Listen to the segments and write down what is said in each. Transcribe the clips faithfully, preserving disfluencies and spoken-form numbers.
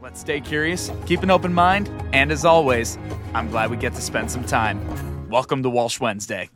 Let's stay curious, keep an open mind, and as always, I'm glad we get to spend some time. Welcome to Walsh Wednesday.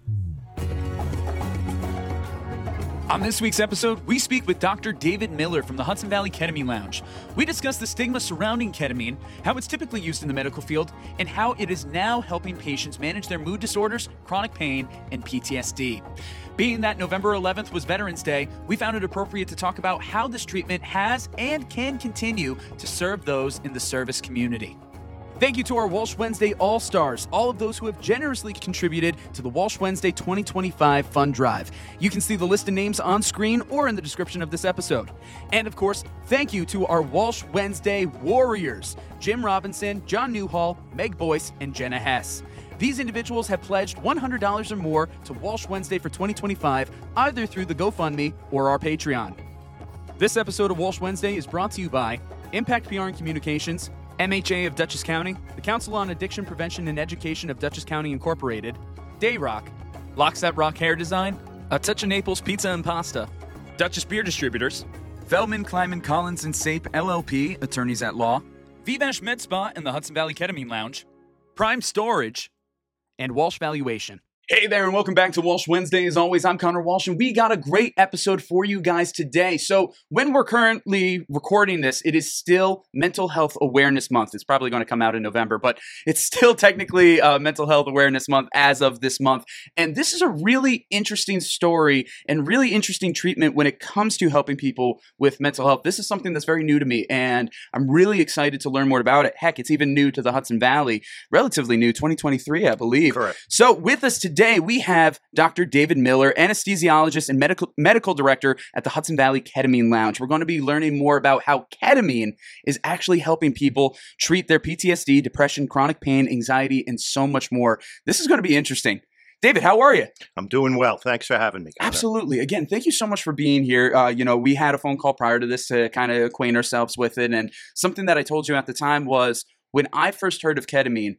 On this week's episode, we speak with Doctor David Miller from the Hudson Valley Ketamine Lounge. We discuss the stigma surrounding ketamine, how it's typically used in the medical field, and how it is now helping patients manage their mood disorders, chronic pain, and P T S D. Being that November eleventh was Veterans Day, we found it appropriate to talk about how this treatment has and can continue to serve those in the service community. Thank you to our Walsh Wednesday All-Stars, all of those who have generously contributed to the Walsh Wednesday twenty twenty-five Fund Drive. You can see the list of names on screen or in the description of this episode. And of course, thank you to our Walsh Wednesday Warriors, Jim Robinson, John Newhall, Meg Boyce, and Jenna Hess. These individuals have pledged one hundred dollars or more to Walsh Wednesday for twenty twenty-five, either through the GoFundMe or our Patreon. This episode of Walsh Wednesday is brought to you by Impact P R and Communications, M H A of Dutchess County, the Council on Addiction Prevention and Education of Dutchess County Incorporated, Dayrock, Lockstep Rock Hair Design, A Touch of Naples Pizza and Pasta, Dutchess Beer Distributors, Feldman, Kleiman, Collins, and Sape, L L P, Attorneys at Law, Vivash Med Spa and the Hudson Valley Ketamine Lounge, Prime Storage, and Walsh Valuation. Hey there, and welcome back to Walsh Wednesday. As always, I'm Connor Walsh, and we got a great episode for you guys today. So when we're currently recording this, it is still Mental Health Awareness Month. It's probably going to come out in November, but it's still technically uh, Mental Health Awareness Month as of this month. And this is a really interesting story and really interesting treatment when it comes to helping people with mental health. This is something that's very new to me, and I'm really excited to learn more about it. Heck, it's even new to the Hudson Valley, relatively new, twenty twenty-three, I believe. Correct. So with us today, Today, we have Doctor David Miller, anesthesiologist and medical medical director at the Hudson Valley Ketamine Lounge. We're going to be learning more about how ketamine is actually helping people treat their P T S D, depression, chronic pain, anxiety, and so much more. This is going to be interesting. David, how are you? I'm doing well. Thanks for having me. Connor. Absolutely. Again, thank you so much for being here. Uh, you know, we had a phone call prior to this to kind of acquaint ourselves with it. And something that I told you at the time was when I first heard of ketamine,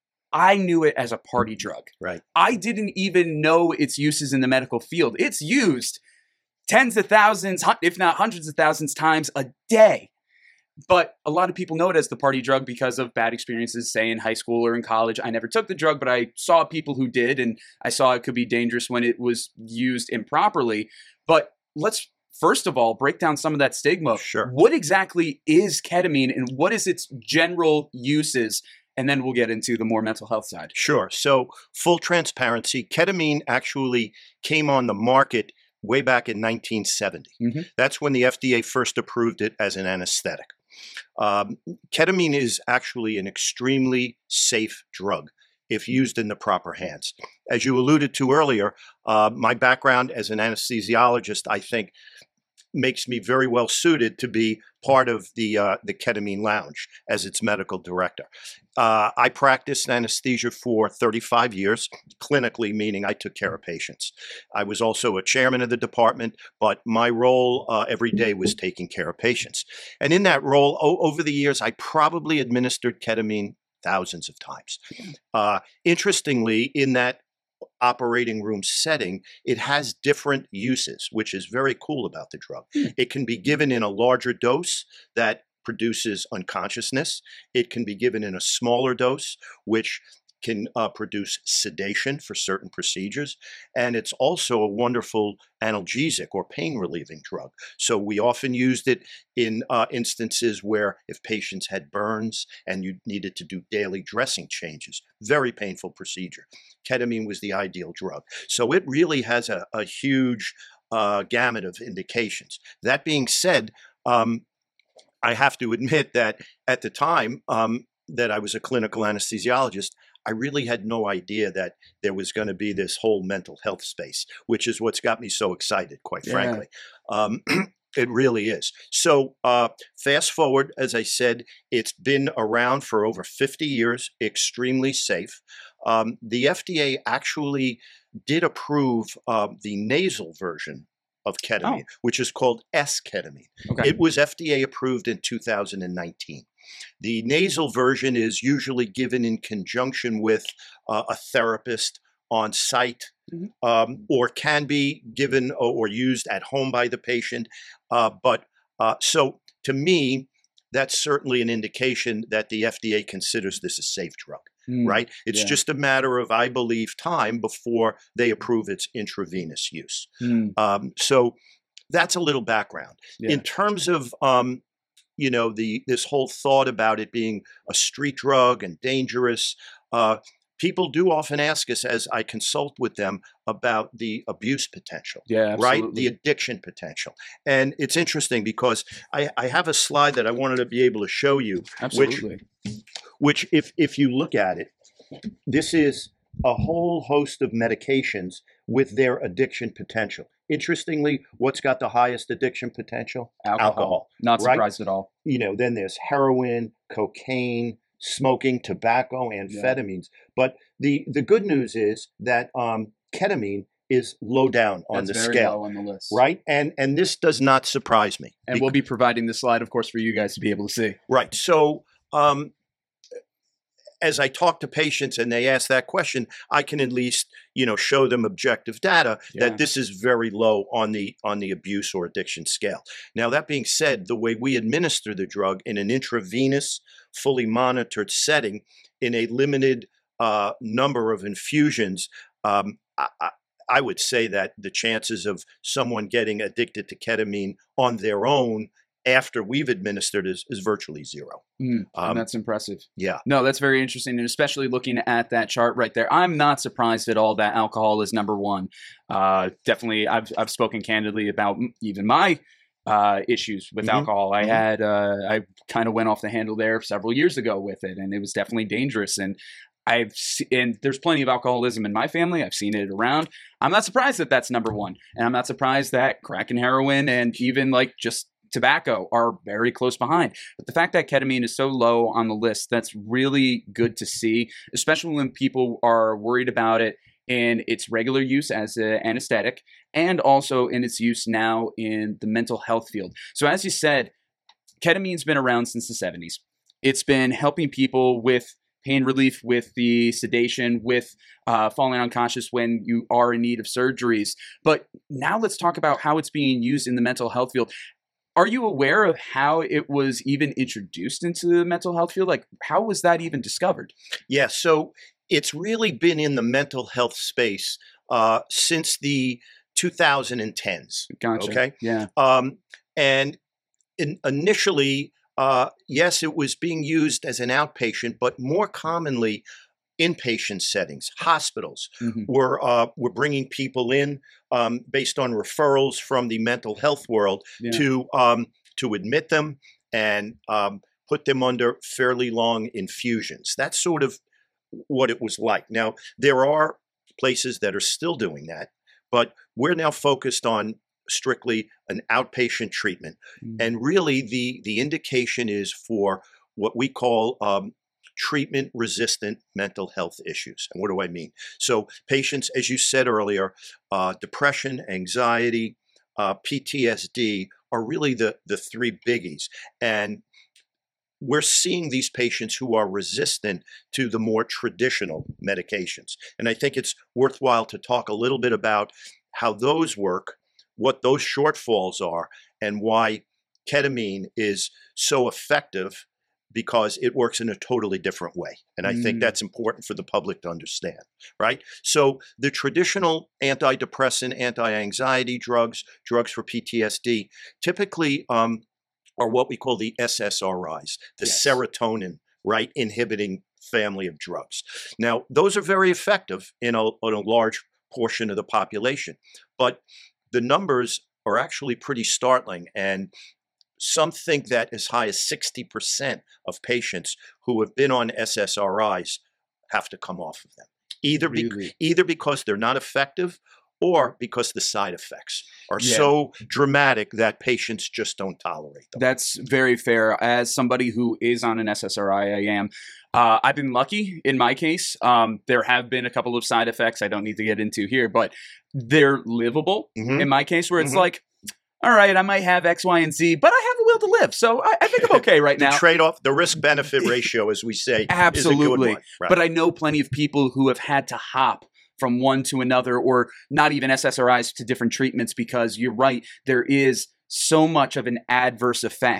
I knew it as a party drug. Right. I didn't even know its uses in the medical field. It's used tens of thousands, if not hundreds of thousands times a day. But a lot of people know it as the party drug because of bad experiences, say in high school or in college. I never took the drug, but I saw people who did, and I saw it could be dangerous when it was used improperly. But let's first of all break down some of that stigma. Sure. What exactly is ketamine, and what is its general uses? And then we'll get into the more mental health side. Sure. So full transparency, ketamine actually came on the market way back in nineteen seventy. Mm-hmm. That's when the F D A first approved it as an anesthetic. Um, ketamine is actually an extremely safe drug if used in the proper hands. As you alluded to earlier, uh, my background as an anesthesiologist, I think, makes me very well suited to be part of the uh, the Ketamine Lounge as its medical director. Uh, I practiced anesthesia for thirty-five years, clinically, meaning I took care of patients. I was also a chairman of the department, but my role uh, every day was taking care of patients. And in that role, o- over the years, I probably administered ketamine thousands of times. Uh, interestingly, in that operating room setting, it has different uses, which is very cool about the drug. Mm. It can be given in a larger dose that produces unconsciousness. It can be given in a smaller dose, which can uh, produce sedation for certain procedures. And it's also a wonderful analgesic or pain relieving drug. So we often used it in uh, instances where if patients had burns and you needed to do daily dressing changes, very painful procedure. Ketamine was the ideal drug. So it really has a, a huge uh, gamut of indications. That being said, um, I have to admit that at the time um, that I was a clinical anesthesiologist, I really had no idea that there was going to be this whole mental health space, which is what's got me so excited, quite yeah. frankly. Um, it really is. So uh, fast forward, as I said, it's been around for over fifty years, extremely safe. Um, the F D A actually did approve uh, the nasal version of ketamine, oh. which is called S-ketamine. Okay. It was F D A approved in two thousand nineteen. The nasal version is usually given in conjunction with uh, a therapist on site, mm-hmm. um, or can be given or, or used at home by the patient. Uh, but uh, so to me, that's certainly an indication that the F D A considers this a safe drug, mm, right? It's yeah. just a matter of, I believe, time before they approve its intravenous use. Mm. Um, so that's a little background. Yeah. In terms of, um, you know, the this whole thought about it being a street drug and dangerous, uh, people do often ask us as I consult with them about the abuse potential, yeah, right? The addiction potential. And it's interesting because I, I have a slide that I wanted to be able to show you, absolutely. which, which if, if you look at it, this is a whole host of medications with their addiction potential. Interestingly, what's got the highest addiction potential? Alcohol. Alcohol. Not surprised right? at all. You know, then there's heroin, cocaine, smoking, tobacco, amphetamines. Yeah. But the, the good news is that um, ketamine is low down on That's the very scale, low on the list, right? And and this does not surprise me. And we'll be providing this slide, of course, for you guys to be able to see. Right. So um, as I talk to patients and they ask that question, I can at least, you know, show them objective data yeah. that this is very low on the on the abuse or addiction scale. Now, that being said, the way we administer the drug in an intravenous, fully monitored setting in a limited uh, number of infusions, um, I, I, I would say that the chances of someone getting addicted to ketamine on their own after we've administered is, is virtually zero. Mm, um, that's impressive. Yeah. No, that's very interesting. And especially looking at that chart right there, I'm not surprised at all that alcohol is number one. Uh, definitely, I've, I've spoken candidly about even my uh, issues with mm-hmm. alcohol. I mm-hmm. had, uh, I kind of went off the handle there several years ago with it, and it was definitely dangerous. And I've seen, and there's plenty of alcoholism in my family. I've seen it around. I'm not surprised that that's number one. And I'm not surprised that crack and heroin and even like just tobacco are very close behind. But the fact that ketamine is so low on the list, that's really good to see, especially when people are worried about it in its regular use as an anesthetic and also in its use now in the mental health field. So as you said, ketamine's been around since the seventies. It's been helping people with pain relief, with the sedation, with uh, falling unconscious when you are in need of surgeries. But now let's talk about how it's being used in the mental health field. Are you aware of how it was even introduced into the mental health field? Like, how was that even discovered? Yeah, so it's really been in the mental health space uh, since the two thousand tens. Gotcha. Okay. Yeah. Um, and in, initially, uh, yes, it was being used as an outpatient, but more commonly, inpatient settings, hospitals mm-hmm. were uh, were bringing people in um, based on referrals from the mental health world yeah. to um, to admit them and um, put them under fairly long infusions. That's sort of what it was like. Now, there are places that are still doing that, but we're now focused on strictly an outpatient treatment. Mm-hmm. And really, the the indication is for what we call um, treatment-resistant mental health issues. And what do I mean? So patients, as you said earlier, uh, depression, anxiety, uh, P T S D are really the, the three biggies. And we're seeing these patients who are resistant to the more traditional medications. And I think it's worthwhile to talk a little bit about how those work, what those shortfalls are, and why ketamine is so effective, because it works in a totally different way. And I mm. think that's important for the public to understand, right? So the traditional antidepressant, anti-anxiety drugs, drugs for P T S D, typically um, are what we call the S S R Is, the yes. serotonin, right, inhibiting family of drugs. Now, those are very effective in a, in a large portion of the population, but the numbers are actually pretty startling. And some think that as high as sixty percent of patients who have been on S S R Is have to come off of them, either, be, really? either because they're not effective or because the side effects are yeah. so dramatic that patients just don't tolerate them. That's very fair. As somebody who is on an S S R I, I am. Uh, I've been lucky in my case. Um, there have been a couple of side effects I don't need to get into here, but they're livable mm-hmm. in my case, where it's mm-hmm. like, all right, I might have X, Y, and Z, but I have a will to live. So I, I think I'm okay right the now. The trade-off, the risk-benefit ratio, as we say, absolutely. is a good one. Right. But I know plenty of people who have had to hop from one to another, or not even S S R Is to different treatments, because you're right, there is so much of an adverse effect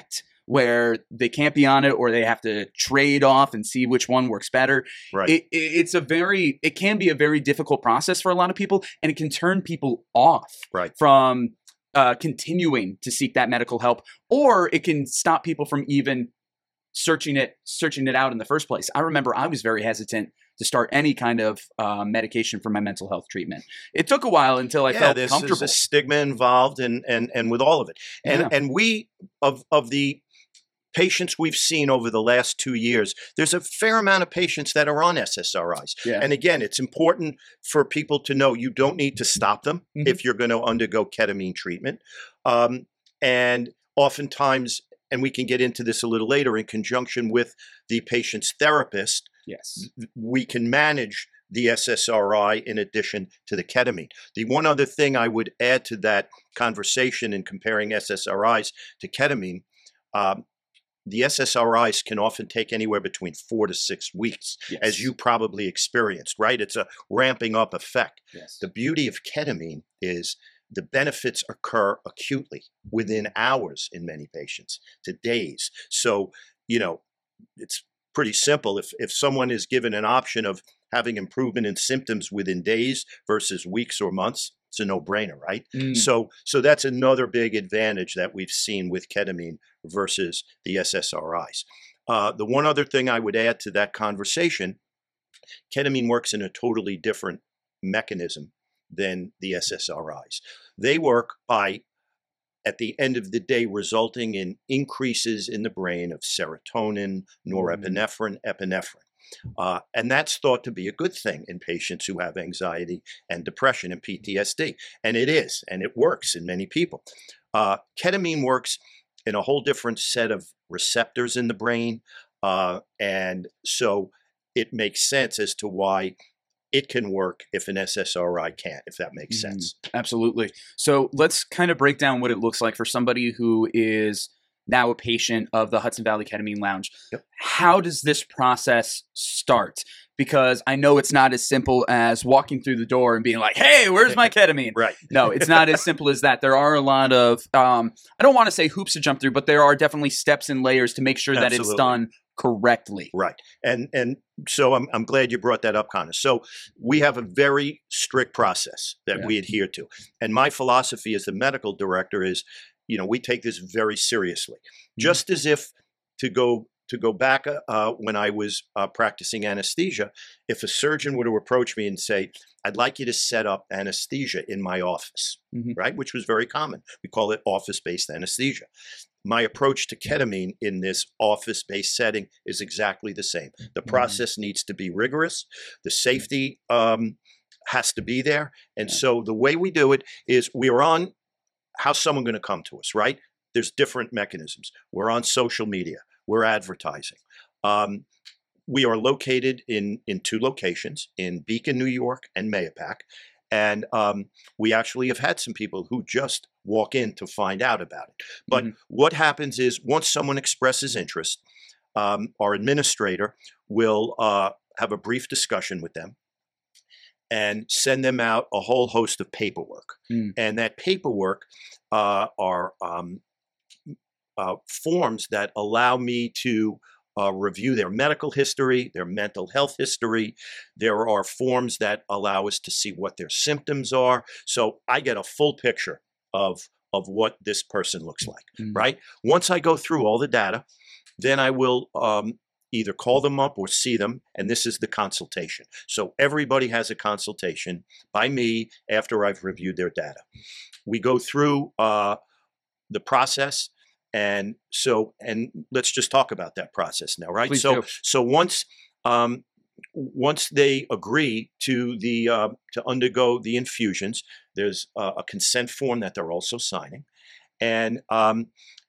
where they can't be on it or they have to trade off and see which one works better. Right. It, it, it's a very, it can be a very difficult process for a lot of people, and it can turn people off Right. from uh, continuing to seek that medical help, or it can stop people from even searching it, searching it out in the first place. I remember I was very hesitant to start any kind of uh, medication for my mental health treatment. It took a while until I yeah, felt there's, comfortable. There's a stigma involved, and and and with all of it, and Yeah. and we of of the patients we've seen over the last two years, there's a fair amount of patients that are on S S R Is. Yeah. And again, it's important for people to know you don't need to stop them Mhm. if you're going to undergo ketamine treatment. Um, and oftentimes, and we can get into this a little later, in conjunction with the patient's therapist, Yes. we can manage the S S R I in addition to the ketamine. The one other thing I would add to that conversation in comparing S S R Is to ketamine, um, the S S R Is can often take anywhere between four to six weeks, Yes. as you probably experienced, right? It's a ramping up effect. Yes. The beauty of ketamine is the benefits occur acutely within hours in many patients to days. So, you know, it's pretty simple. If if someone is given an option of having improvement in symptoms within days versus weeks or months, it's a no-brainer, right? Mm. So so that's another big advantage that we've seen with ketamine versus the S S R Is. Uh, the one other thing I would add to that conversation, ketamine works in a totally different mechanism than the S S R Is. They work by, at the end of the day, resulting in increases in the brain of serotonin, norepinephrine, epinephrine. Uh, and that's thought to be a good thing in patients who have anxiety and depression and P T S D. And it is, and it works in many people. Uh, ketamine works in a whole different set of receptors in the brain. Uh, and so it makes sense as to why it can work if an S S R I can't, if that makes Mhm. sense. Absolutely. So let's kind of break down what it looks like for somebody who is now a patient of the Hudson Valley Ketamine Lounge. Yep. How does this process start? Because I know it's not as simple as walking through the door and being like, hey, where's my ketamine? Right. No, it's not as simple as that. There are a lot of, um, I don't want to say hoops to jump through, but there are definitely steps and layers to make sure that it's Absolutely. done correctly. Right. And and so I'm I'm glad you brought that up, Connor. So we have a very strict process that Yeah. we adhere to. And my philosophy as the medical director is, you know, we take this very seriously. Mm-hmm. Just as if to go to go back uh, when I was uh, practicing anesthesia, if a surgeon were to approach me and say, I'd like you to set up anesthesia in my office, Mhm. right? Which was very common. We call it office-based anesthesia. My approach to ketamine in this office-based setting is exactly the same. The process needs to be rigorous. The safety um, has to be there. And so the way we do it is we're on, how's someone going to come to us, right? There's different mechanisms. We're on social media. We're advertising. Um, we are located in, in two locations, in Beacon, New York, and Mahopac. And um, we actually have had some people who just walk in to find out about it. But Mhm. what happens is once someone expresses interest, um, our administrator will uh, have a brief discussion with them and send them out a whole host of paperwork. Mm. And that paperwork uh, are um, uh, forms that allow me to Uh, review their medical history, their mental health history. There are forms that allow us to see what their symptoms are. So I get a full picture of, of what this person looks like, Mm. right? Once I go through all the data, then I will um, either call them up or see them, and this is the consultation. So everybody has a consultation by me after I've reviewed their data. We go through uh, the process. And so, and let's just talk about that process now, right? Please so, do. so once, um, once they agree to the uh, to undergo the infusions, there's a, a consent form that they're also signing, and um,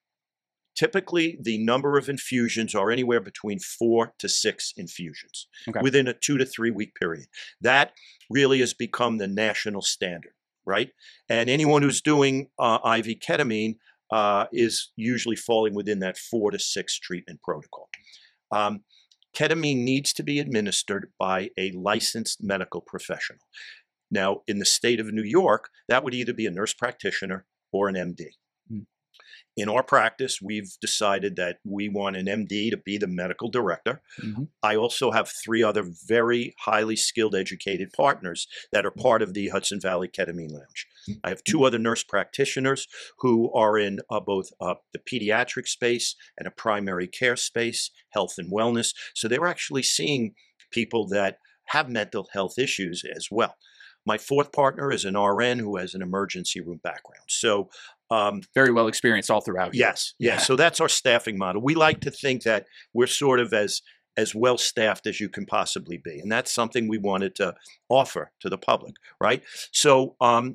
typically the number of infusions are anywhere between four to six infusions Okay. within a two to three week period. That really has become the national standard, right? And anyone who's doing uh, I V ketamine Uh, is usually falling within that four to six treatment protocol. Um, ketamine needs to be administered by a licensed medical professional. Now, in the state of New York, that would either be a nurse practitioner or an M D. Mm. In our practice, we've decided that we want an M D to be the medical director. Mm-hmm. I also have three other very highly skilled, educated partners that are part of the Hudson Valley Ketamine Lounge. I have two other nurse practitioners who are in uh, both uh, the pediatric space and a primary care space, health and wellness. So they're actually seeing people that have mental health issues as well. My fourth partner is an R N who has an emergency room background. So um, very well experienced all throughout. Yes, yes. Yeah. So that's our staffing model. We like to think that we're sort of as as well staffed as you can possibly be, and that's something we wanted to offer to the public, right? So, um,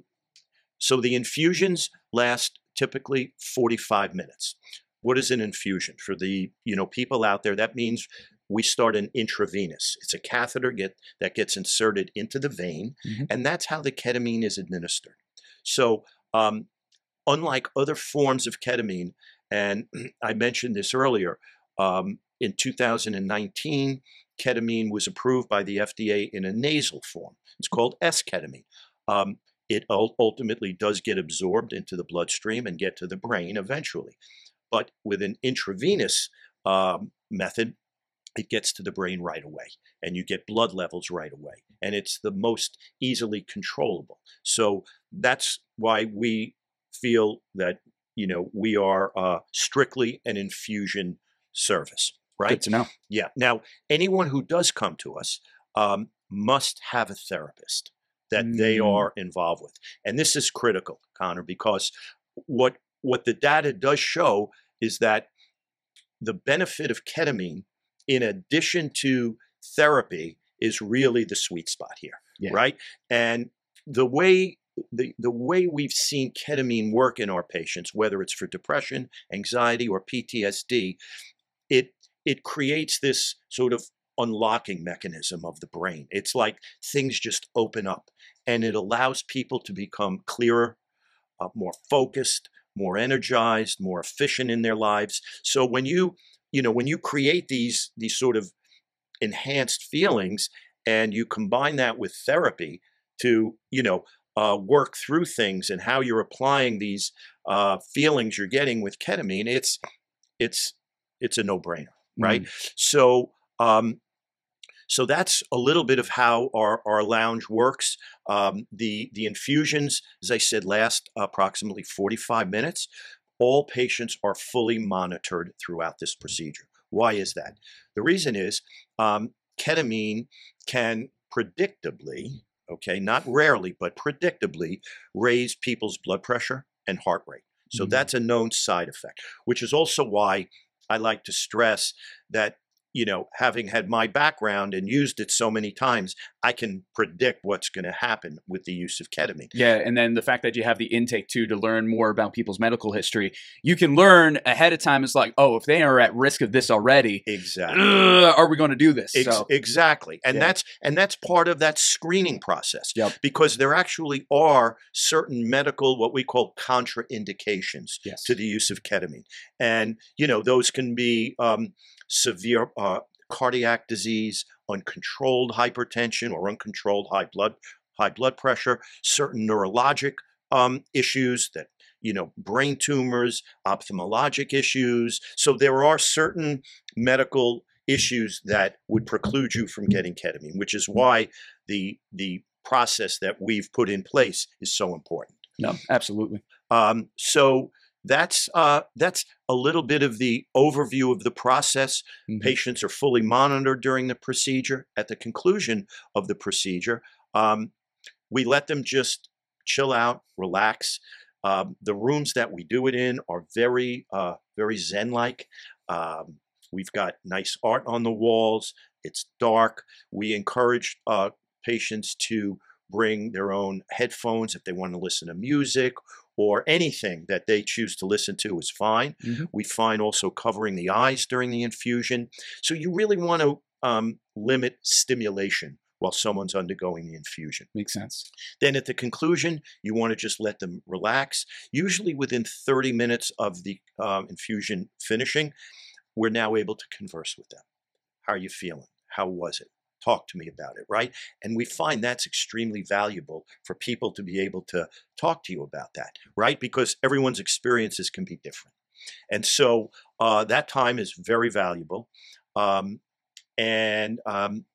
so the infusions last typically forty-five minutes. What is an infusion for the you know people out there? That means we start an intravenous. It's a catheter get, that gets inserted into the vein, mm-hmm. and that's how the ketamine is administered. So, um, unlike other forms of ketamine, and I mentioned this earlier, um, in two thousand nineteen, ketamine was approved by the F D A in a nasal form. It's called S-ketamine. Um, it ultimately does get absorbed into the bloodstream and get to the brain eventually. But with an intravenous um, method, it gets to the brain right away, and you get blood levels right away, and it's the most easily controllable. So that's why we feel that you know we are uh, strictly an infusion service, right? Good to know. Yeah. Now, anyone who does come to us um, must have a therapist that mm. they are involved with, and this is critical, Connor, because what what the data does show is that the benefit of ketamine, in addition to therapy, is really the sweet spot here, yeah. right? And the way the, the way we've seen ketamine work in our patients, whether it's for depression, anxiety, or P T S D, it it creates this sort of unlocking mechanism of the brain. It's like things just open up, and it allows people to become clearer, uh, more focused, more energized, more efficient in their lives. So when you You know, when you create these these sort of enhanced feelings and you combine that with therapy to, you know, uh, work through things and how you're applying these uh, feelings you're getting with ketamine, it's it's it's a no-brainer, right? Mm. So um, so that's a little bit of how our, our lounge works. Um, the the infusions, as I said, last approximately forty-five minutes. All patients are fully monitored throughout this procedure. Why is that? The reason is um, ketamine can predictably, okay, not rarely, but predictably raise people's blood pressure and heart rate. So mm-hmm. that's a known side effect, which is also why I like to stress that, you know, having had my background and used it so many times, I can predict what's going to happen with the use of ketamine. Yeah, and then the fact that you have the intake too to learn more about people's medical history, you can learn ahead of time. It's like, oh, if they are at risk of this already, exactly, are we going to do this? Ex- so, exactly, and yeah. that's and that's part of that screening process. Yep. Because there actually are certain medical, what we call contraindications yes. to the use of ketamine, and you know those can be um, severe uh, cardiac disease, uncontrolled hypertension, or uncontrolled high blood high blood pressure, certain neurologic um, issues that, you know, brain tumors, ophthalmologic issues. So there are certain medical issues that would preclude you from getting ketamine, which is why the the process that we've put in place is so important. No, absolutely. Um, so that's uh, that's a little bit of the overview of the process. Mm-hmm. Patients are fully monitored during the procedure. At the conclusion of the procedure, um, we let them just chill out, relax. Um, the rooms that we do it in are very, uh, very Zen-like. Um, we've got nice art on the walls. It's dark. We encourage uh, patients to bring their own headphones if they want to listen to music, or anything that they choose to listen to is fine. Mm-hmm. We find also covering the eyes during the infusion. So you really want to um, limit stimulation while someone's undergoing the infusion. Makes sense. Then at the conclusion, you want to just let them relax. Usually within thirty minutes of the um, infusion finishing, we're now able to converse with them. How are you feeling? How was it? talk to me about it, right? And we find that's extremely valuable for people to be able to talk to you about that, right? Because everyone's experiences can be different. And so uh, that time is very valuable. Um, and um,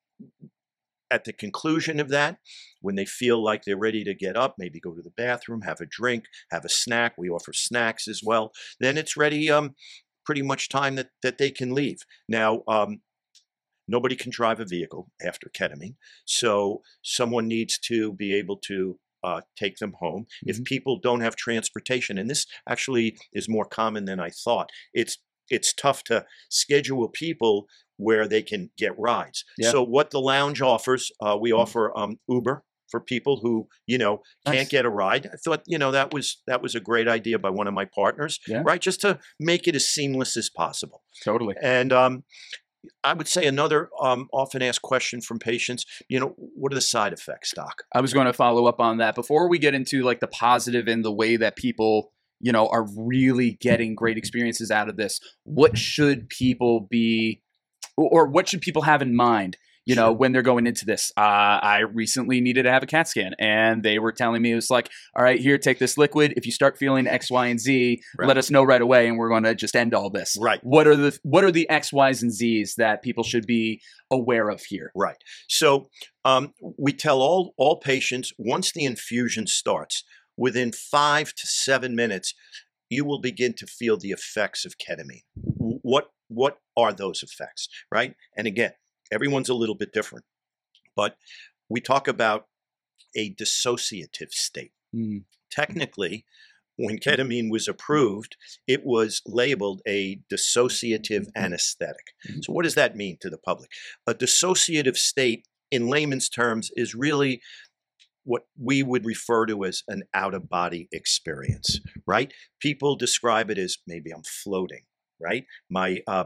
at the conclusion of that, when they feel like they're ready to get up, maybe go to the bathroom, have a drink, have a snack, we offer snacks as well, then it's ready, um, pretty much time that, that they can leave. Now, um, nobody can drive a vehicle after ketamine, so someone needs to be able to uh, take them home. Mm-hmm. If people don't have transportation, and this actually is more common than I thought, it's it's tough to schedule people where they can get rides. Yeah. So what the lounge offers, uh, we offer um, Uber for people who, you know, can't nice. get a ride. I thought, you know, that was that was a great idea by one of my partners, yeah. right? Just to make it as seamless as possible. Totally. And um, I would say another um, often asked question from patients, you know, what are the side effects, Doc? I was going to follow up on that. Before we get into like the positive and the way that people, you know, are really getting great experiences out of this, what should people be, or what should people have in mind, you know, when they're going into this? Uh, I recently needed to have a CAT scan, and they were telling me, it was like, all right, here, take this liquid. If you start feeling X, Y, and Z, right. let us know right away, and we're going to just end all this. Right. What are the what are the X, Y's, and Z's that people should be aware of here? Right. So um, we tell all all patients, once the infusion starts, within five to seven minutes, you will begin to feel the effects of ketamine. What what are those effects, right? And again, everyone's a little bit different, but we talk about a dissociative state. Mm. Technically, when ketamine was approved, it was labeled a dissociative anesthetic. Mm. So what does that mean to the public? A dissociative state, in layman's terms, is really what we would refer to as an out-of-body experience, right? People describe it as, maybe I'm floating, right? My uh,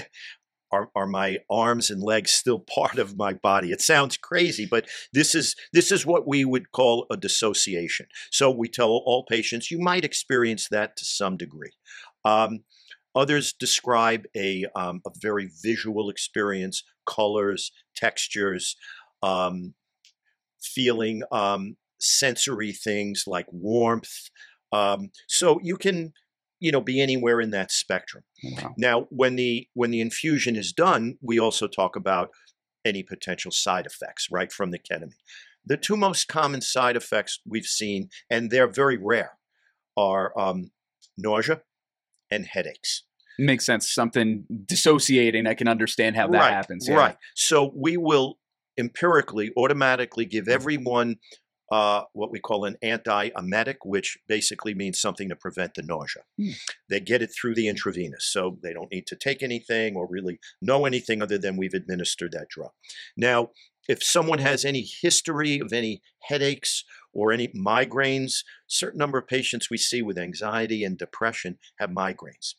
Are, are my arms and legs still part of my body? It sounds crazy, but this is this is what we would call a dissociation. So we tell all patients, you might experience that to some degree. Um, others describe a, um, a very visual experience, colors, textures, um, feeling um, sensory things like warmth. Um, so you can you know, be anywhere in that spectrum. Wow. Now, when the when the infusion is done, we also talk about any potential side effects, right, from the ketamine. The two most common side effects we've seen, and they're very rare, are um, nausea and headaches. Makes sense. Something dissociating, I can understand how that right, happens. Yeah. Right. So we will empirically, automatically give everyone Uh, what we call an antiemetic, which basically means something to prevent the nausea. Mm. They get it through the intravenous, so they don't need to take anything or really know anything other than we've administered that drug. Now, if someone has any history of any headaches or any migraines, a certain number of patients we see with anxiety and depression have migraines.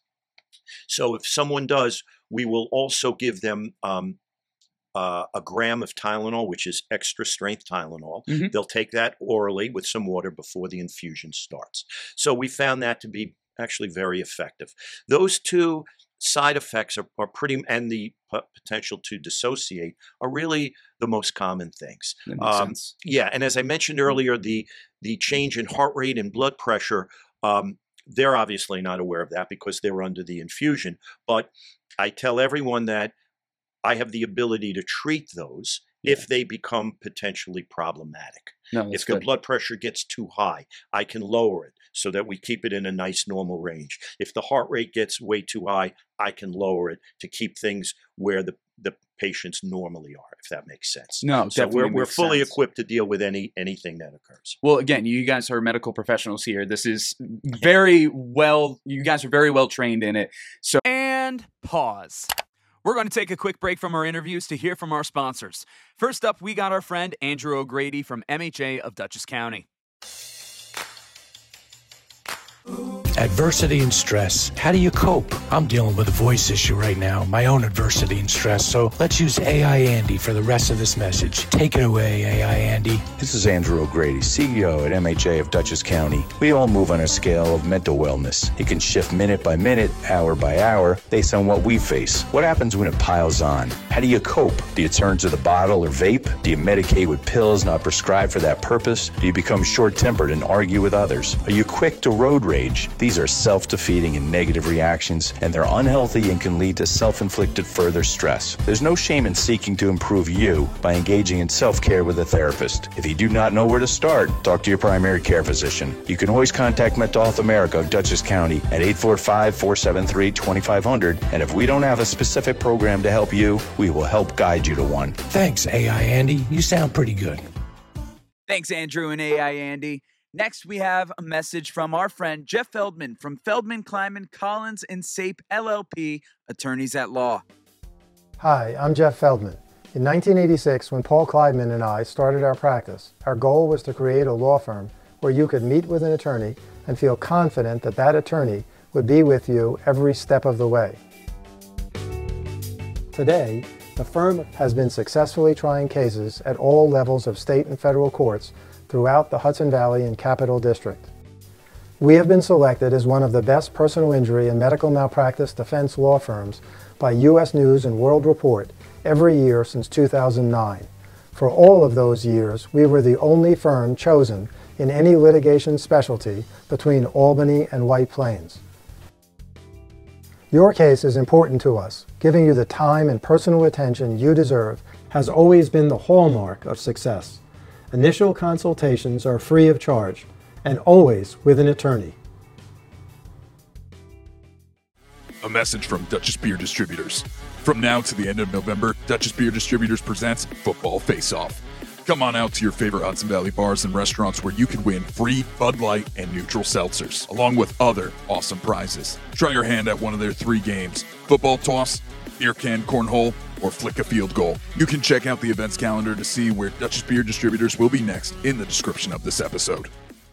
So if someone does, we will also give them um, Uh, a gram of Tylenol, which is extra strength Tylenol. Mm-hmm. They'll take that orally with some water before the infusion starts. So we found that to be actually very effective. Those two side effects are, are pretty, and the p- potential to dissociate are really the most common things. That makes um, sense. Yeah, and as I mentioned earlier, the the change in heart rate and blood pressure, um, they're obviously not aware of that because they're under the infusion. But I tell everyone that I have the ability to treat those yeah. if they become potentially problematic. No, if good. the blood pressure gets too high, I can lower it so that we keep it in a nice normal range. If the heart rate gets way too high, I can lower it to keep things where the, the patients normally are, if that makes sense. No, so definitely we're, we're fully sense. equipped to deal with any anything that occurs. Well, again, you guys are medical professionals here. This is very well, you guys are very well trained in it. So, and pause. We're going to take a quick break from our interviews to hear from our sponsors. First up, we got our friend Andrew O'Grady from M H A of Dutchess County. Adversity and stress. How do you cope? I'm dealing with a voice issue right now, my own adversity and stress. So let's use A I Andy for the rest of this message. Take it away, A I Andy. This is Andrew O'Grady, C E O at M H A of Dutchess County. We all move on a scale of mental wellness. It can shift minute by minute, hour by hour, based on what we face. What happens when it piles on? How do you cope? Do you turn to the bottle or vape? Do you medicate with pills not prescribed for that purpose? Do you become short-tempered and argue with others? Are you quick to road rage? These are self-defeating and negative reactions, and they're unhealthy and can lead to self-inflicted further stress. There's no shame in seeking to improve you by engaging in self-care with a therapist. If you do not know where to start, talk to your primary care physician. You can always contact Mental Health America of Dutchess County at eight four five, four seven three, two five zero zero, and if we don't have a specific program to help you, we will help guide you to one. Thanks, A I Andy. You sound pretty good. Thanks, Andrew and A I Andy. Next, we have a message from our friend Jeff Feldman from Feldman, Kleiman, Collins, and Sape L L P, attorneys at law. Hi, I'm Jeff Feldman. In nineteen eighty-six, when Paul Kleidman and I started our practice, our goal was to create a law firm where you could meet with an attorney and feel confident that that attorney would be with you every step of the way. Today, the firm has been successfully trying cases at all levels of state and federal courts throughout the Hudson Valley and Capital District. We have been selected as one of the best personal injury and medical malpractice defense law firms by U S News and World Report every year since two thousand nine. For all of those years, we were the only firm chosen in any litigation specialty between Albany and White Plains. Your case is important to us. Giving you the time and personal attention you deserve has always been the hallmark of success. Initial consultations are free of charge, and always with an attorney. A message from Dutchess Beer Distributors. From now to the end of November, Dutchess Beer Distributors presents Football Face-Off. Come on out to your favorite Hudson Valley bars and restaurants where you can win free Bud Light and neutral seltzers, along with other awesome prizes. Try your hand at one of their three games: football toss, beer can cornhole, or flick a field goal. You can check out the events calendar to see where Dutchess Beer Distributors will be next in the description of this episode.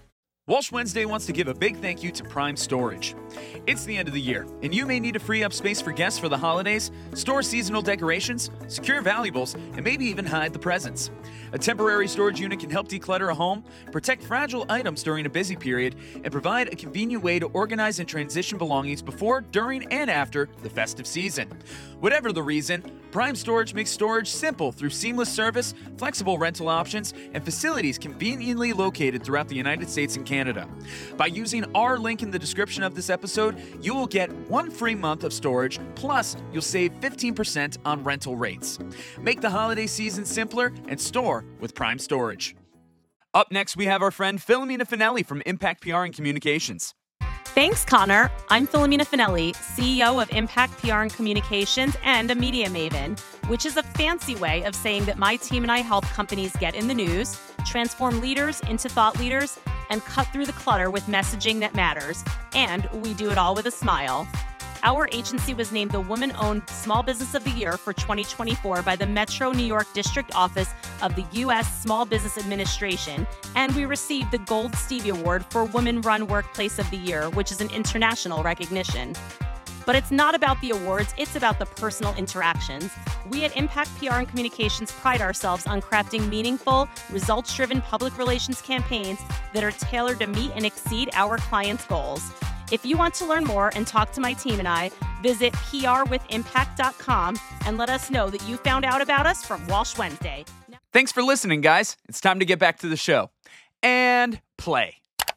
Walsh Wednesday wants to give a big thank you to Prime Storage. It's the end of the year, and you may need to free up space for guests for the holidays, store seasonal decorations, secure valuables, and maybe even hide the presents. A temporary storage unit can help declutter a home, protect fragile items during a busy period, and provide a convenient way to organize and transition belongings before, during, and after the festive season. Whatever the reason, Prime Storage makes storage simple through seamless service, flexible rental options, and facilities conveniently located throughout the United States and Canada. By using our link in the description of this episode, you will get one free month of storage, plus you'll save fifteen percent on rental rates. Make the holiday season simpler and store with Prime Storage. Up next, we have our friend Philomena Finelli from Impact P R and Communications. Thanks, Connor. I'm Philomena Finelli, C E O of Impact P R and Communications and a media maven, which is a fancy way of saying that my team and I help companies get in the news, transform leaders into thought leaders, and cut through the clutter with messaging that matters. And we do it all with a smile. Our agency was named the Woman-Owned Small Business of the Year for twenty twenty-four by the Metro New York District Office of the U S Small Business Administration, and we received the Gold Stevie Award for Women-Run Workplace of the Year, which is an international recognition. But it's not about the awards, it's about the personal interactions. We at Impact P R and Communications pride ourselves on crafting meaningful, results-driven public relations campaigns that are tailored to meet and exceed our clients' goals. If you want to learn more and talk to my team and I, visit P R with impact dot com and let us know that you found out about us from Walsh Wednesday. Now- Thanks for listening, guys. It's time to get back to the show. And play.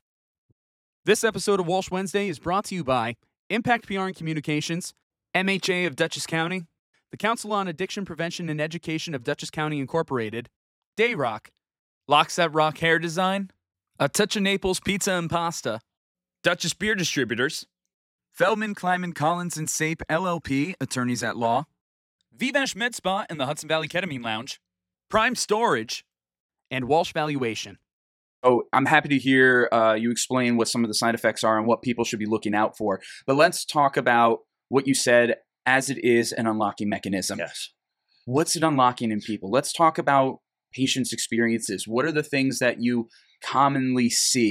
This episode of Walsh Wednesday is brought to you by Impact P R and Communications, M H A of Dutchess County, the Council on Addiction Prevention and Education of Dutchess County Incorporated, Dayrock, Lockset Rock Hair Design, A Touch of Naples Pizza and Pasta, Dutchess Beer Distributors, Feldman, Kleiman, Collins, and Sape L L P, attorneys at law, Vivash Med Spa and the Hudson Valley Ketamine Lounge, Prime Storage, and Walsh Valuation. Oh, I'm happy to hear uh, you explain what some of the side effects are and what people should be looking out for. But let's talk about what you said as it is an unlocking mechanism. Yes. What's it unlocking in people? Let's talk about patients' experiences. What are the things that you commonly see?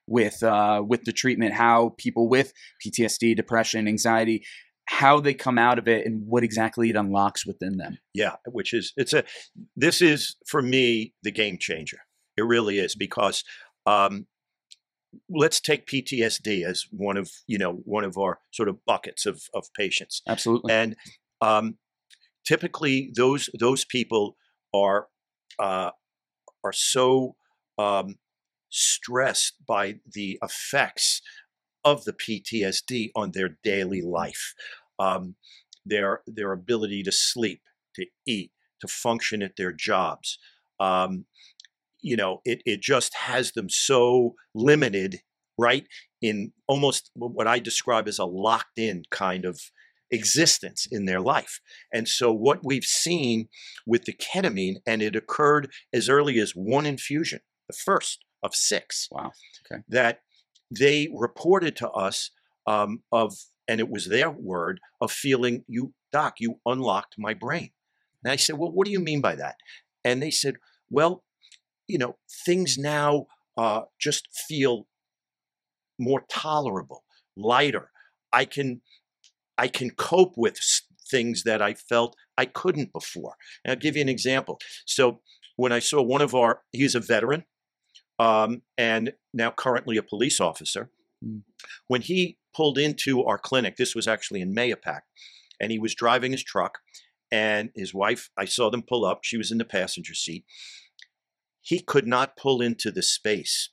with uh, with the treatment, how people with P T S D, depression, anxiety, how they come out of it and what exactly it unlocks within them. Yeah, which is, it's a, this is for me, the game changer. It really is, because um, let's take P T S D as one of, you know, one of our sort of buckets of, of patients. Absolutely. And um, typically those, those people are, uh, are so um, stressed by the effects of the P T S D on their daily life, um, their their ability to sleep, to eat, to function at their jobs. Um, you know, it it just has them so limited, right, in almost what I describe as a locked-in kind of existence in their life. And so what we've seen with the ketamine, and it occurred as early as one infusion, the first of six. Wow. Okay. That they reported to us um, of, and it was their word, of feeling, you, doc, you unlocked my brain. And I said, well, what do you mean by that? And they said, well, you know, things now uh, just feel more tolerable, lighter. I can, I can cope with things that I felt I couldn't before. And I'll give you an example. So when I saw one of our, he's a veteran, Um, and now currently a police officer. Mm. When he pulled into our clinic, this was actually in Mayapack, and he was driving his truck, and his wife, I saw them pull up, she was in the passenger seat. He could not pull into the space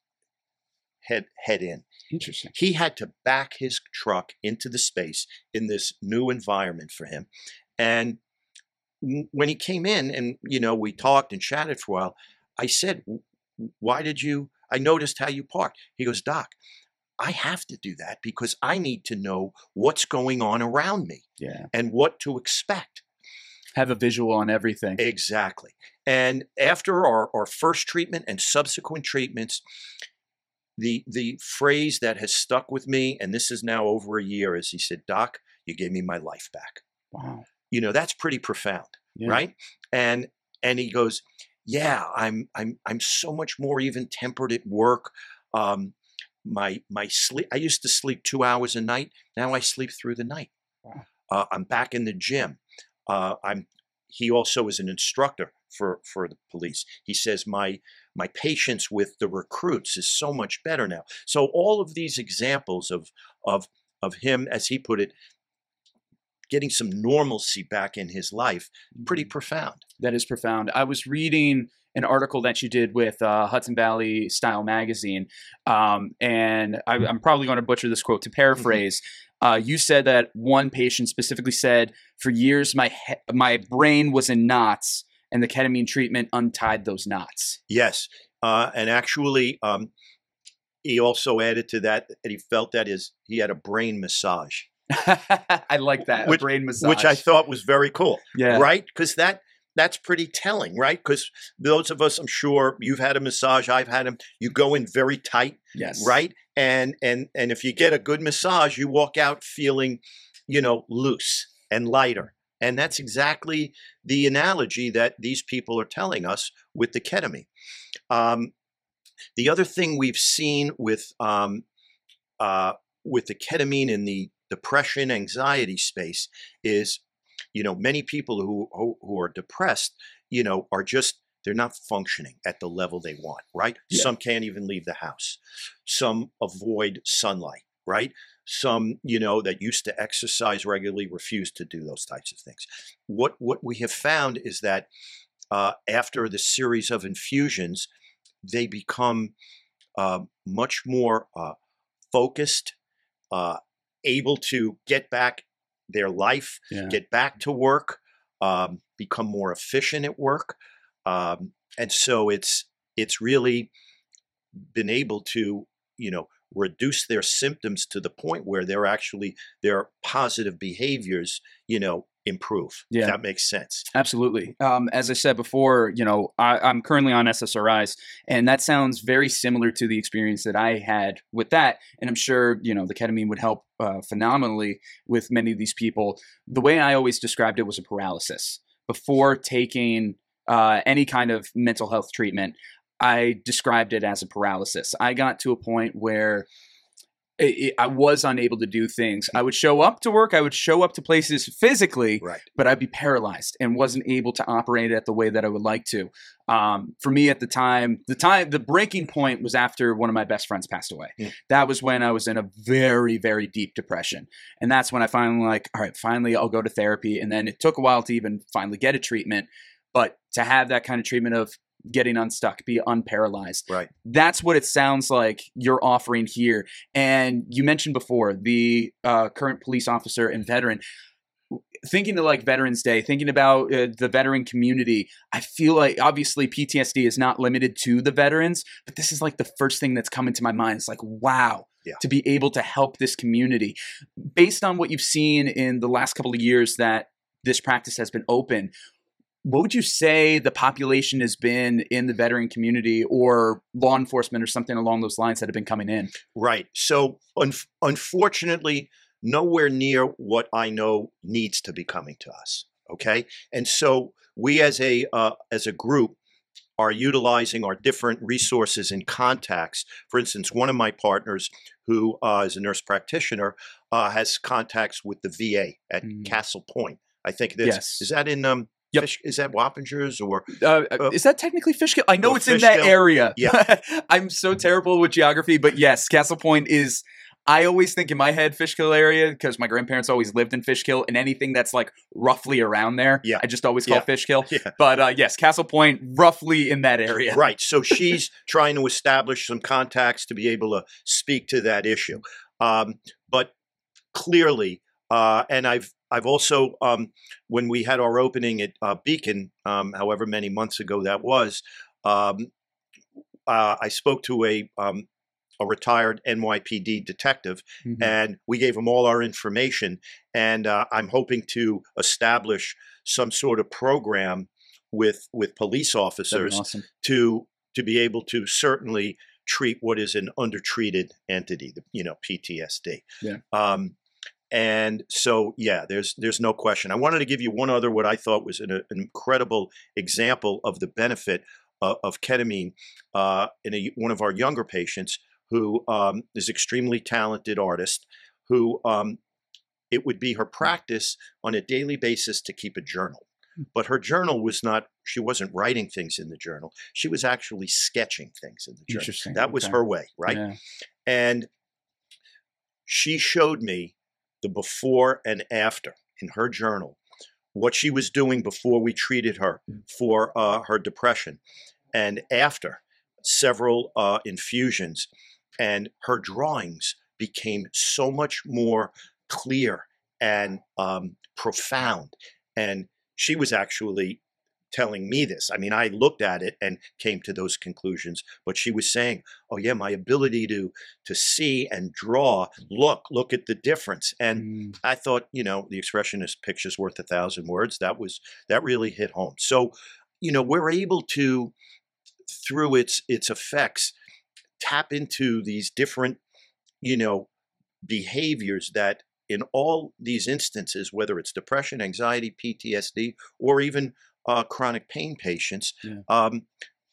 head, head in. Interesting. He had to back his truck into the space in this new environment for him. And when he came in and, you know, we talked and chatted for a while, I said, why did you, I noticed how you parked. He goes, doc, I have to do that because I need to know what's going on around me, yeah, and what to expect. Have a visual on everything. Exactly. And after our, our first treatment and subsequent treatments, the the phrase that has stuck with me, and this is now over a year, is he said, doc, you gave me my life back. Wow. You know, that's pretty profound, yeah. right? And and he goes, yeah, I'm I'm I'm so much more even tempered at work. Um, my my sleep. I used to sleep two hours a night. Now I sleep through the night. Wow. Uh, I'm back in the gym. Uh, I'm. He also is an instructor for for the police. He says my my patience with the recruits is so much better now. So all of these examples of of of him, as he put it, getting some normalcy back in his life, pretty profound. That is profound. I was reading an article that you did with uh, Hudson Valley Style Magazine, um, and I, I'm probably going to butcher this quote. To paraphrase, mm-hmm. uh, you said that one patient specifically said, for years my he- my brain was in knots, and the ketamine treatment untied those knots. Yes, uh, and actually, um, he also added to that that he felt that his he had a brain massage. I like that, which, a brain massage. Which I thought was very cool. Yeah. Right? Because that that's pretty telling, right? Because those of us, I'm sure, you've had a massage, I've had them, you go in very tight, yes, right? And and and if you get a good massage, you walk out feeling, you know, loose and lighter. And that's exactly the analogy that these people are telling us with the ketamine. Um, the other thing we've seen with um, uh, with the ketamine in the depression, anxiety space is, you know, many people who, who who are depressed, you know, are just, they're not functioning at the level they want, right? Yeah. Some can't even leave the house. Some avoid sunlight, right? Some, you know, that used to exercise regularly refuse to do those types of things. What what we have found is that uh, after the series of infusions, they become uh, much more uh, focused, uh, able to get back their life, yeah. get back to work, um, become more efficient at work. Um, and so it's it's really been able to, you know, reduce their symptoms to the point where they're actually, their positive behaviors, you know, improve. Yeah. If that makes sense. Absolutely. Um, as I said before, you know, I, I'm currently on S S R Is, and that sounds very similar to the experience that I had with that. And I'm sure, you know, the ketamine would help uh, phenomenally with many of these people. The way I always described it was a paralysis. Before taking uh, any kind of mental health treatment, I described it as a paralysis. I got to a point where it, it, I was unable to do things. I would show up to work. I would show up to places physically, Right. but I'd be paralyzed and wasn't able to operate at the way that I would like to. Um, for me at the time, the time, the breaking point was after one of my best friends passed away. Mm. That was when I was in a very, very deep depression. And that's when I finally like, all right, finally I'll go to therapy. And then it took a while to even finally get a treatment. But to have that kind of treatment of getting unstuck, be unparalyzed. Right. That's what it sounds like you're offering here. And you mentioned before the uh, current police officer and veteran. Thinking of like Veterans Day, thinking about uh, the veteran community, I feel like obviously P T S D is not limited to the veterans, but this is like the first thing that's come into my mind. It's like, wow, Yeah. to be able to help this community. Based on what you've seen in the last couple of years that this practice has been open, what would you say the population has been in the veteran community or law enforcement or something along those lines that have been coming in? Right. So un- unfortunately, nowhere near what I know needs to be coming to us. Okay. And so we as a uh, as a group are utilizing our different resources and contacts. For instance, one of my partners who uh, is a nurse practitioner uh, has contacts with the V A at Mm. Castle Point. I think that's, Yes. is that in um Yep. Fish, is that Wappingers or Uh, Uh, is that technically Fishkill? I know oh, it's in that Fishkill? area. Yeah. I'm so terrible with geography, but yes, Castle Point is. I always think in my head Fishkill area because my grandparents always lived in Fishkill, and anything that's like roughly around there, Yeah. I just always call Yeah. Fishkill. Yeah. But uh, yes, Castle Point, roughly in that area. Right. So she's trying to establish some contacts to be able to speak to that issue. Um, but clearly, uh, and I've I've also um, when we had our opening at uh, Beacon, um, however many months ago that was, um, uh, I spoke to a um, a retired N Y P D detective, Mhm. and we gave him all our information. And uh, I'm hoping to establish some sort of program with with police That'd be officers awesome. to to be able to certainly treat what is an undertreated entity, the, you know, P T S D. Yeah. Um, and so, yeah, there's there's no question. I wanted to give you one other what I thought was an, an incredible example of the benefit uh, of ketamine uh, in a, one of our younger patients who um, is extremely talented artist who um, it would be her practice on a daily basis to keep a journal. But her journal was not, she wasn't writing things in the journal. She was actually sketching things in the journal. Interesting. That was Okay. her way, right? Yeah. And she showed me the before and after in her journal, what she was doing before we treated her for uh, her depression and after several uh, infusions. And her drawings became so much more clear and um, profound. And she was actually telling me this. I mean, I looked at it and came to those conclusions, but she was saying, oh yeah, my ability to to see and draw, look, look at the difference. And Mm. I thought, you know, the expression is pictures worth a thousand words. That was, that really hit home. So, you know, we're able to, through its its effects, tap into these different, you know, behaviors that in all these instances, whether it's depression, anxiety, P T S D, or even uh, chronic pain patients, Yeah. um,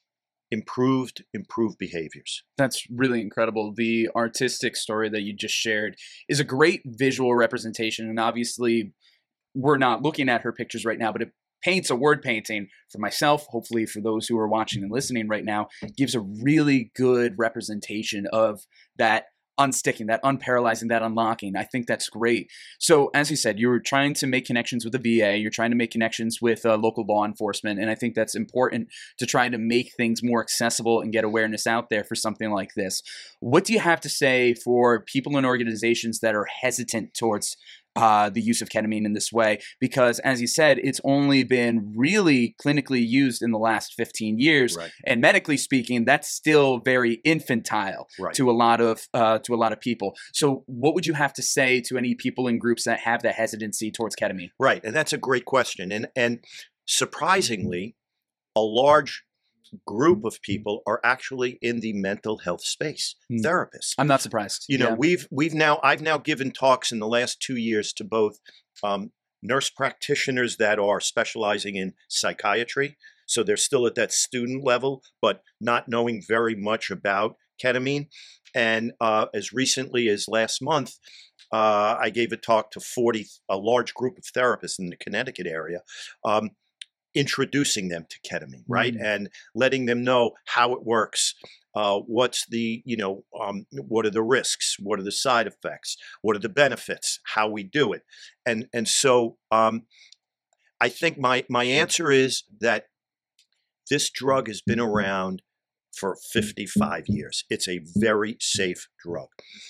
improved improved behaviors. That's really incredible. The artistic story that you just shared is a great visual representation. And obviously, we're not looking at her pictures right now, but it paints a word painting for myself, hopefully for those who are watching and listening right now, gives a really good representation of that unsticking, that unparalyzing, that unlocking. I think that's great. So as you said, you were trying to make connections with the V A, you're trying to make connections with uh, local law enforcement, and I think that's important to try to make things more accessible and get awareness out there for something like this. What do you have to say for people and organizations that are hesitant towards Uh, the use of ketamine in this way? Because as you said, it's only been really clinically used in the last fifteen years. Right. And medically speaking, that's still very infantile Right. to a lot of uh, to a lot of people. So what would you have to say to any people in groups that have that hesitancy towards ketamine? Right, and that's a great question. And and surprisingly, a large group of people are actually in the mental health space. Hmm. Therapists. I'm not surprised. You know, Yeah. we've we've now I've now given talks in the last two years to both um, nurse practitioners that are specializing in psychiatry. So they're still at that student level, but not knowing very much about ketamine. And uh, as recently as last month, uh, I gave a talk to forty, a large group of therapists in the Connecticut area, um, introducing them to ketamine, right? Mm. And letting them know how it works. Uh, what's the, you know, um, what are the risks? What are the side effects? What are the benefits? How we do it? And and so um, I think my my answer is that this drug has been around for fifty-five years. It's a very safe drug.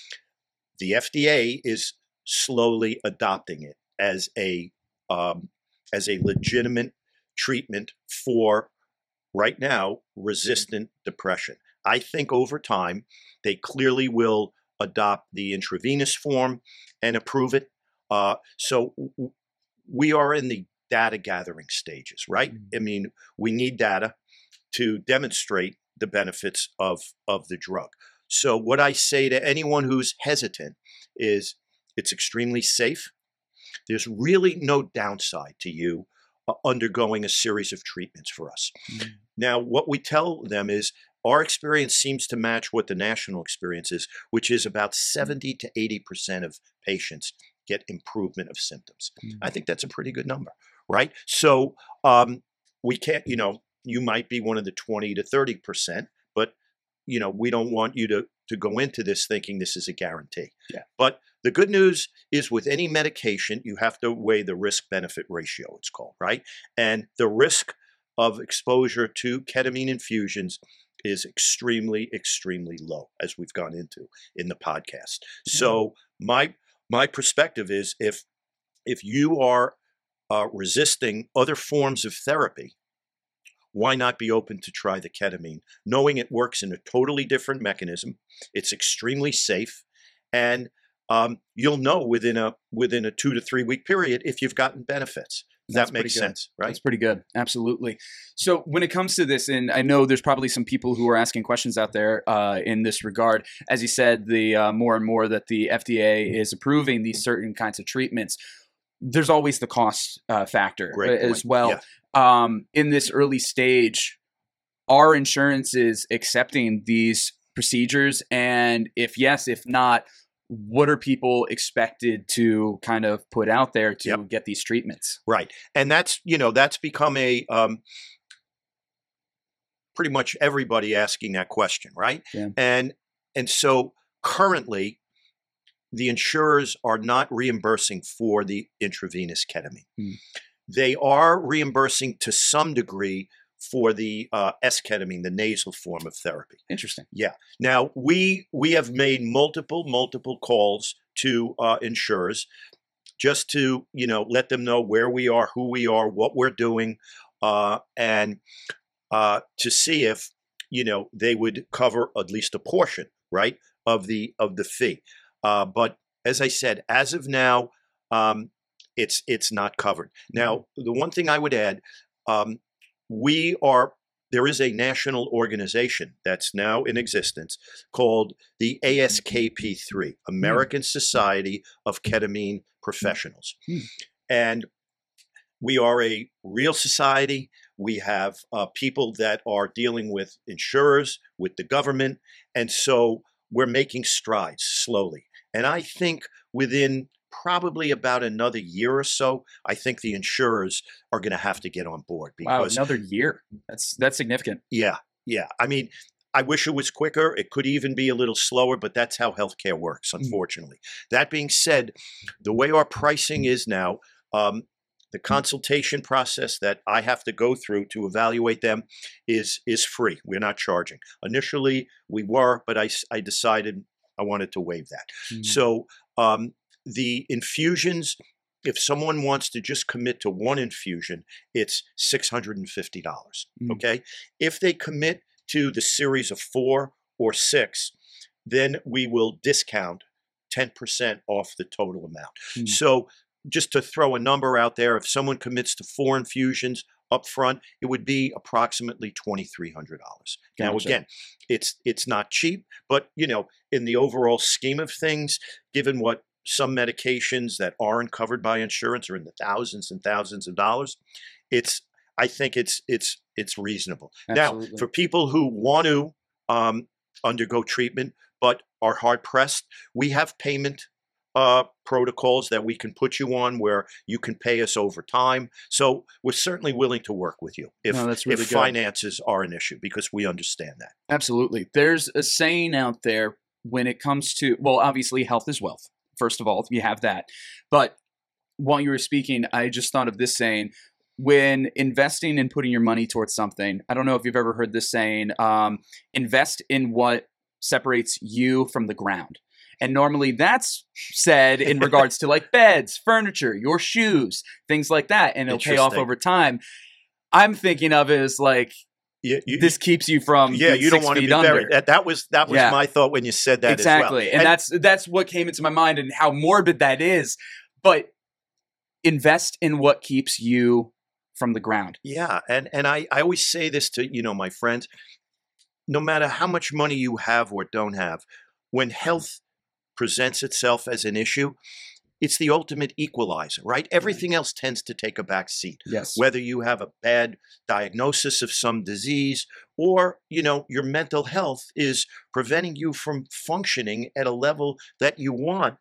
The F D A is slowly adopting it as a um, as a legitimate treatment for, right now, resistant depression. I think over time, they clearly will adopt the intravenous form and approve it. Uh, so w- we are in the data gathering stages, right? Mm-hmm. I mean, we need data to demonstrate the benefits of, of the drug. So what I say to anyone who's hesitant is it's extremely safe. There's really no downside to you uh, undergoing a series of treatments for us. Mm-hmm. Now, what we tell them is our experience seems to match what the national experience is, which is about seventy to eighty percent of patients get improvement of symptoms. Mm-hmm. I think that's a pretty good number, right? So um, we can't, you know, you might be one of the twenty to thirty percent, but, you know, we don't want you to, to go into this thinking this is a guarantee. Yeah. But the good news is with any medication, you have to weigh the risk-benefit ratio, it's called, right? And the risk of exposure to ketamine infusions is extremely, extremely low, as we've gone into in the podcast. Mm-hmm. So my my perspective is if if you are uh, resisting other forms of therapy, why not be open to try the ketamine, knowing it works in a totally different mechanism, it's extremely safe, and um, you'll know within a within a two to three week period if you've gotten benefits. That's that makes sense, right? That's pretty good. Absolutely. So when it comes to this, and I know there's probably some people who are asking questions out there uh, in this regard. As you said, the uh, more and more that the F D A is approving these certain kinds of treatments, there's always the cost uh, factor Great as point. well. Yeah. Um, in this early stage, are insurances accepting these procedures? And if yes, if not, what are people expected to kind of put out there to yep. get these treatments? Right. And that's, you know, that's become a um, pretty much everybody asking that question, right? Yeah. And and so currently, the insurers are not reimbursing for the intravenous ketamine. Mm. They are reimbursing to some degree for the uh, S-ketamine, the nasal form of therapy. Interesting. Yeah. Now, we we have made multiple, multiple calls to uh, insurers just to, you know, let them know where we are, who we are, what we're doing, uh, and uh, to see if, you know, they would cover at least a portion, right, of the of the fee. Uh, but as I said, as of now, um, it's it's not covered. Now, the one thing I would add, um, we are, there is a national organization that's now in existence called the A S K P three, American mm. Society of Ketamine Professionals. Mm. And we are a real society. We have uh, people that are dealing with insurers, with the government. And so we're making strides slowly. And I think within probably about another year or so, I think the insurers are going to have to get on board. Because, wow, another year. That's that's significant. Yeah, yeah. I mean, I wish it was quicker. It could even be a little slower, but that's how healthcare works, unfortunately. Mm. That being said, the way our pricing is now, um, the consultation process that I have to go through to evaluate them is is free. We're not charging. Initially, we were, but I, I decided I wanted to waive that. Mm. So um, the infusions, if someone wants to just commit to one infusion, it's six hundred fifty dollars, mm. okay? If they commit to the series of four or six, then we will discount ten percent off the total amount. Mm. So just to throw a number out there, if someone commits to four infusions up front, it would be approximately twenty-three hundred dollars. Gotcha. Now, again, it's it's not cheap, but, you know, in the overall scheme of things, given what some medications that aren't covered by insurance are in the thousands and thousands of dollars. It's, I think it's it's it's reasonable. Absolutely. Now, for people who want to um, undergo treatment but are hard pressed, we have payment uh, protocols that we can put you on where you can pay us over time. So we're certainly willing to work with you if, No, that's really if good. finances are an issue, because we understand that. Absolutely. There's a saying out there when it comes to, well, obviously health is wealth. First of all, you have that. But while you were speaking, I just thought of this saying, when investing and putting your money towards something, I don't know if you've ever heard this saying, um, invest in what separates you from the ground. And normally that's said in regards to like beds, furniture, your shoes, things like that. And it'll pay off over time. I'm thinking of it as like, You, you, this keeps you from yeah, you don't want to be under. buried. That, that was that was Yeah. my thought when you said that Exactly. as well. And, that's that's what came into my mind and how morbid that is. But invest in what keeps you from the ground. Yeah, and and I, I always say this to, you know, my friends, no matter how much money you have or don't have, when health presents itself as an issue, it's the ultimate equalizer, right? Everything else tends to take a back seat. Yes. Whether you have a bad diagnosis of some disease or, you know, your mental health is preventing you from functioning at a level that you want,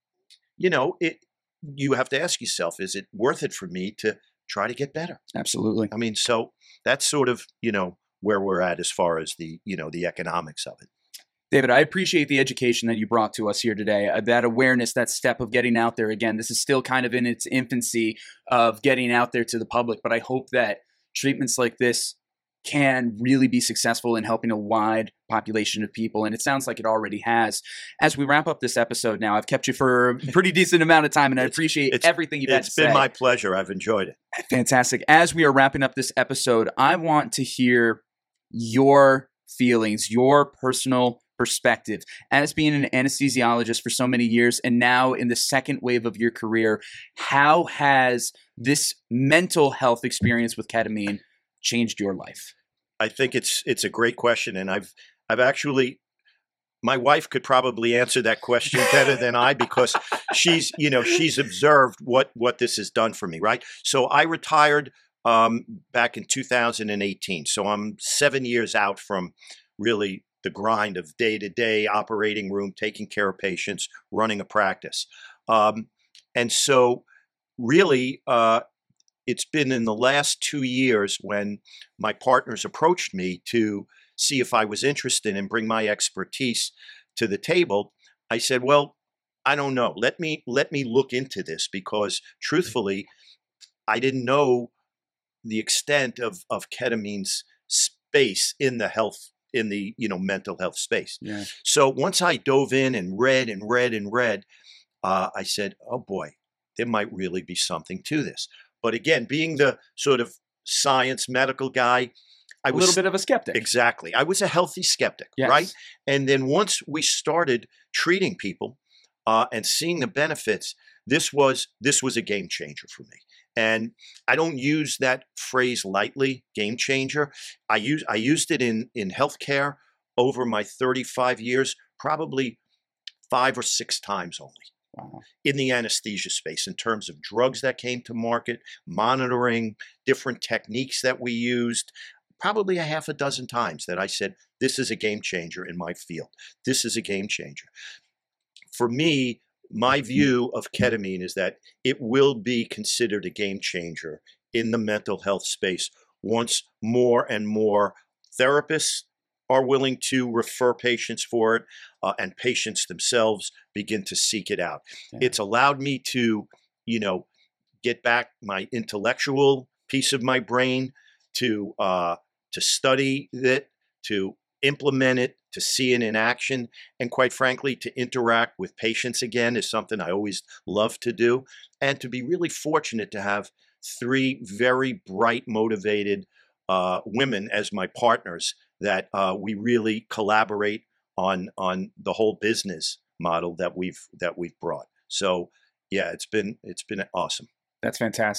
you know, it you have to ask yourself, is it worth it for me to try to get better? Absolutely. I mean, so that's sort of, you know, where we're at as far as the, you know, the economics of it. David, I appreciate the education that you brought to us here today, uh, that awareness, that step of getting out there. Again, this is still kind of in its infancy of getting out there to the public, but I hope that treatments like this can really be successful in helping a wide population of people, and it sounds like it already has. As we wrap up this episode now, I've kept you for a pretty decent amount of time, and I appreciate It's- everything you've had to It's say. been my pleasure. I've enjoyed it. Fantastic. As we are wrapping up this episode, I want to hear your feelings, your personal perspective as being an anesthesiologist for so many years and now in the second wave of your career. How has this mental health experience with ketamine changed your life? I think it's it's a great question, and I've I've actually, my wife could probably answer that question better than I, because she's, you know, she's observed what what this has done for me, right? So I retired um, back in two thousand eighteen, so I'm seven years out from really the grind of day-to-day operating room, taking care of patients, running a practice. Um, and so really, uh, it's been in the last two years when my partners approached me to see if I was interested and bring my expertise to the table. I said, well, I don't know. Let me let me look into this, because truthfully, I didn't know the extent of, of ketamine's space in the health in the, you know, mental health space. Yeah. So once I dove in and read and read and read, uh, I said, oh boy, there might really be something to this. But again, being the sort of science medical guy, I A was little bit of a skeptic. Exactly. I was a healthy skeptic, Yes. right? And then once we started treating people uh, and seeing the benefits, this was this was a game changer for me. And I don't use that phrase lightly, game changer. I use I used it in in healthcare over my thirty-five years, probably five or six times only. Wow. In the anesthesia space, in terms of drugs that came to market, monitoring, different techniques that we used, probably a half a dozen times that I said, this is a game changer in my field. This is a game changer. For me, my view of ketamine is that it will be considered a game changer in the mental health space once more and more therapists are willing to refer patients for it, uh, and patients themselves begin to seek it out. Yeah. It's allowed me to, you know, get back my intellectual piece of my brain, to uh, to study it, to implement it, to see it in action, and quite frankly, to interact with patients again is something I always love to do, and to be really fortunate to have three very bright, motivated uh, women as my partners that uh, we really collaborate on on the whole business model that we've that we've brought. So yeah, it's been it's been awesome. That's fantastic.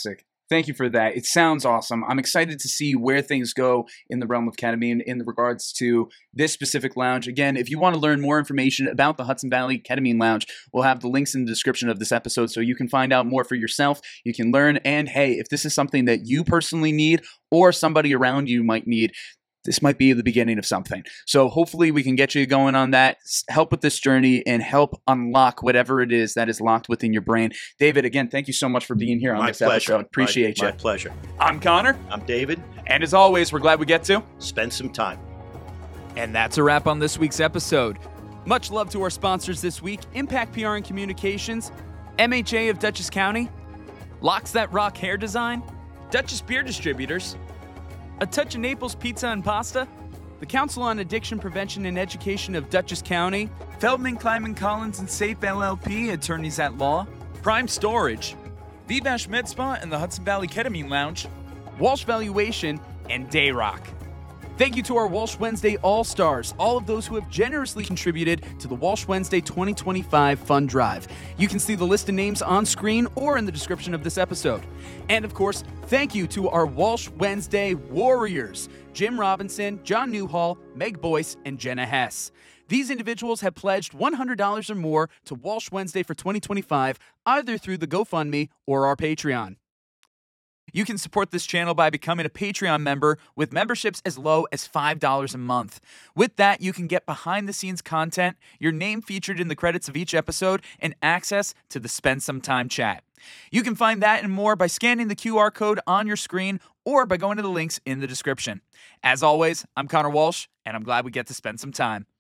Thank you for that. It sounds awesome. I'm excited to see where things go in the realm of ketamine in regards to this specific lounge. Again, if you want to learn more information about the Hudson Valley Ketamine Lounge, we'll have the links in the description of this episode so you can find out more for yourself. You can learn. And hey, if this is something that you personally need or somebody around you might need, this might be the beginning of something. So hopefully we can get you going on that, help with this journey, and help unlock whatever it is that is locked within your brain. David, again, thank you so much for being here on my this pleasure. episode. Appreciate my, you. My pleasure. I'm Connor. I'm David. And as always, we're glad we get to spend some time. And that's a wrap on this week's episode. Much love to our sponsors this week, Impact P R and Communications, M H A of Dutchess County, Locks That Rock Hair Design, Dutchess Beer Distributors, A Touch of Naples Pizza and Pasta, the Council on Addiction Prevention and Education of Dutchess County, Feldman, Kleiman, Collins, and SAPE L L P, attorneys at law, Prime Storage, Vivash Med Spa and the Hudson Valley Ketamine Lounge, Walsh Valuation, and Dayrock. Thank you to our Walsh Wednesday All-Stars, all of those who have generously contributed to the Walsh Wednesday twenty twenty-five Fund Drive. You can see the list of names on screen or in the description of this episode. And of course, thank you to our Walsh Wednesday Warriors, Jim Robinson, John Newhall, Meg Boyce, and Jenna Hess. These individuals have pledged one hundred dollars or more to Walsh Wednesday for twenty twenty-five, either through the GoFundMe or our Patreon. You can support this channel by becoming a Patreon member with memberships as low as five dollars a month. With that, you can get behind-the-scenes content, your name featured in the credits of each episode, and access to the Spend Some Time chat. You can find that and more by scanning the Q R code on your screen or by going to the links in the description. As always, I'm Connor Walsh, and I'm glad we get to spend some time.